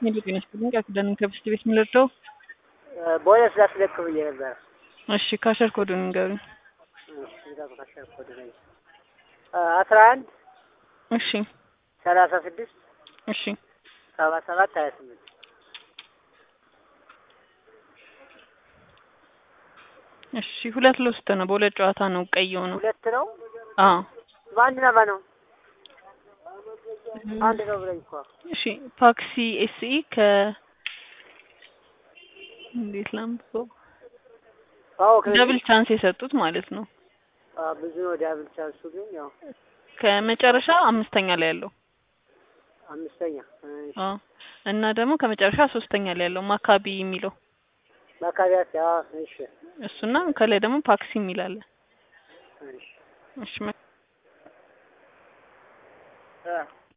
የልጅነሽ ብለን ከደን ከብስት ቤት ምልርደው ቦነስ ላስለክ ብዬ ነበር። እሺ ካሸር ኮዱን ንገሩኝ። እሺ ካሸር ኮድ ነው 11 እሺ 36 እሺ 77 28 እሺ ሁለት ለውስጥ ነው። በሁለት ጨዋታ ነው ቀይው ነው። ሁለት ነው። አዎ ማንና ማን ነው? አንድ ነው ብለኝ እኮ። እሺ ፓክሲ ኤስኢ ከ እንዴት ላምበው? አዎ ደብል ቻንስ የሰጡት ማለት ነው። ብዙ ነው ደብል ቻንሱ ግን ያው ከመጨረሻ አምስተኛ ላይ ያለው አምስተኛ። እና ደግሞ ከመጨረሻ ሶስተኛ ላይ ያለው ማካቢ የሚለው ማካቢያስ እሺ እሱና ከላይ ደግሞ ፓክሲ የሚላል። እሺ እሺ